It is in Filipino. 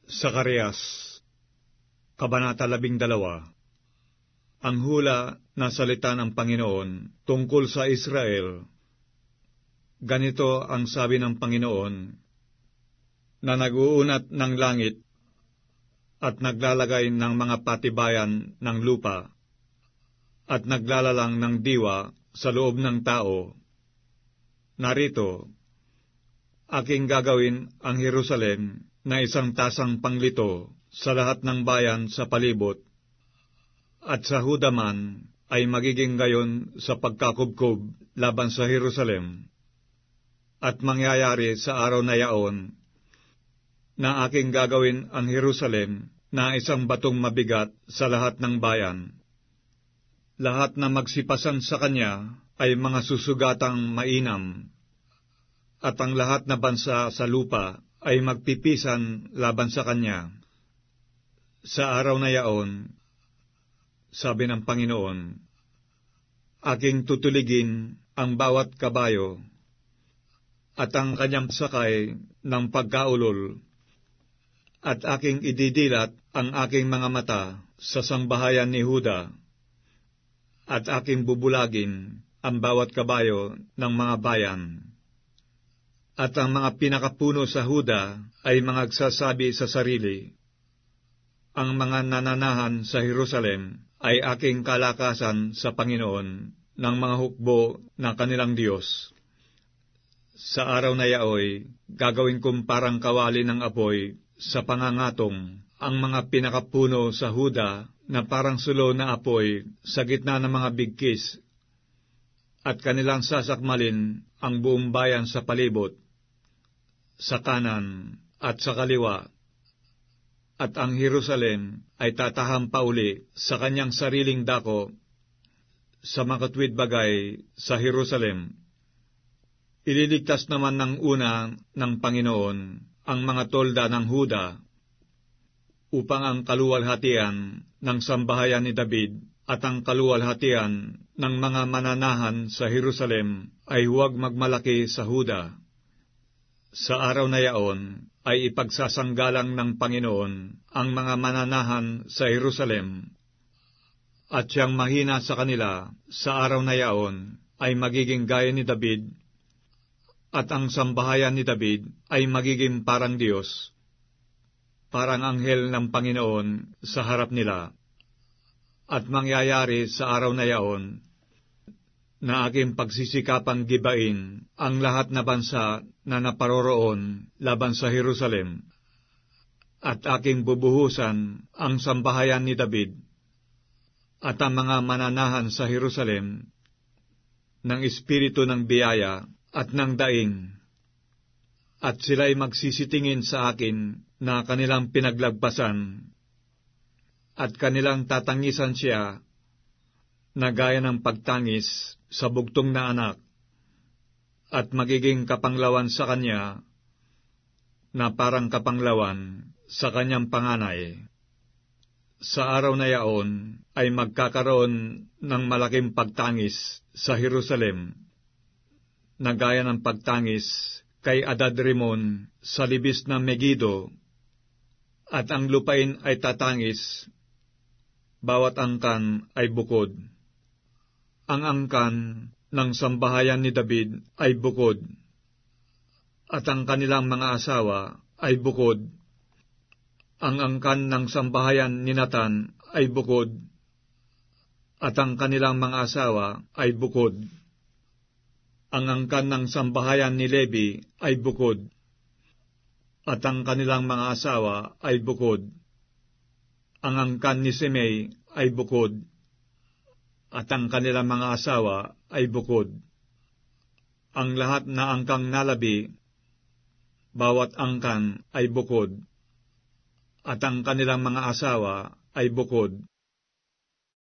Zacarias, Kabanata 12. Ang hula na salita ng Panginoon tungkol sa Israel. Ganito ang sabi ng Panginoon, na nag-uunat ng langit at naglalagay ng mga patibayan ng lupa at naglalalang ng diwa sa loob ng tao. Narito, aking gagawin ang Jerusalem na isang tasang panglito sa lahat ng bayan sa palibot, at sa Huda man ay magiging gayon sa pagkakubkob laban sa Jerusalem. At mangyayari sa araw na yaon na aking gagawin ang Jerusalem na isang batong mabigat sa lahat ng bayan. Lahat na magsipasan sa kanya ay mga susugatang mainam, at ang lahat na bansa sa lupa ay magpipisan laban sa kanya. Sa araw na yaon, sabi ng Panginoon, aking tutuligin ang bawat kabayo, at ang kanyang sakay ng pagkaulol, at aking ididilat ang aking mga mata sa sangbahayan ni Huda, at aking bubulagin ang bawat kabayo ng mga bayan. At ang mga pinakapuno sa Huda ay magsasabi sa sarili, ang mga nananahan sa Jerusalem ay aking kalakasan sa Panginoon ng mga hukbo ng kanilang Diyos. Sa araw na yaoy, gagawin kong parang kawali ng apoy sa pangangatong ang mga pinakapuno sa Huda na parang sulo na apoy sa gitna ng mga bigkis, at kanilang sasakmalin ang buong bayan sa palibot, sa kanan at sa kaliwa, at ang Jerusalem ay tataham pa uli sa kanyang sariling dako sa makatwid bagay sa Jerusalem. Ililigtas naman ng una ng Panginoon ang mga tolda ng Huda upang ang kaluwalhatian ng sambahayan ni David at ang kaluwalhatian ng mga mananahan sa Jerusalem ay huwag magmalaki sa Huda. Sa araw na yaon ay ipagsasanggalang ng Panginoon ang mga mananahan sa Jerusalem, at siyang mahina sa kanila sa araw na yaon ay magiging gaya ni David, at ang sambahayan ni David ay magiging parang Diyos, parang anghel ng Panginoon sa harap nila. At mangyayari sa araw na yaon na aking pagsisikapang gibain ang lahat na bansa na naparoroon laban sa Jerusalem, at aking bubuhusan ang sambahayan ni David at ang mga mananahan sa Jerusalem ng espiritu ng biyaya at ng daing, at sila'y magsisitingin sa akin na kanilang pinaglagpasan, at kanilang tatangisan siya na gaya ng pagtangis sa bugtong na anak, at magiging kapanglawan sa kanya na parang kapanglawan sa kanyang panganay. Sa araw na yaon ay magkakaroon ng malaking pagtangis sa Jerusalem, na gaya ng pagtangis kay Adad-rimon sa libis ng Megido, at ang lupain ay tatangis, bawat angkan ay bukod. Ang angkan ng sambahayan ni David ay bukod, at ang kanilang mga asawa ay bukod. Ang angkan ng sambahayan ni Natan ay bukod, at ang kanilang mga asawa ay bukod. Ang angkan ng sambahayan ni Levi ay bukod, at ang kanilang mga asawa ay bukod. Ang angkan ni Simei ay bukod, at ang kanilang mga asawa ay bukod. Ang lahat na angkang nalabi, bawat angkan ay bukod, at ang kanilang mga asawa ay bukod.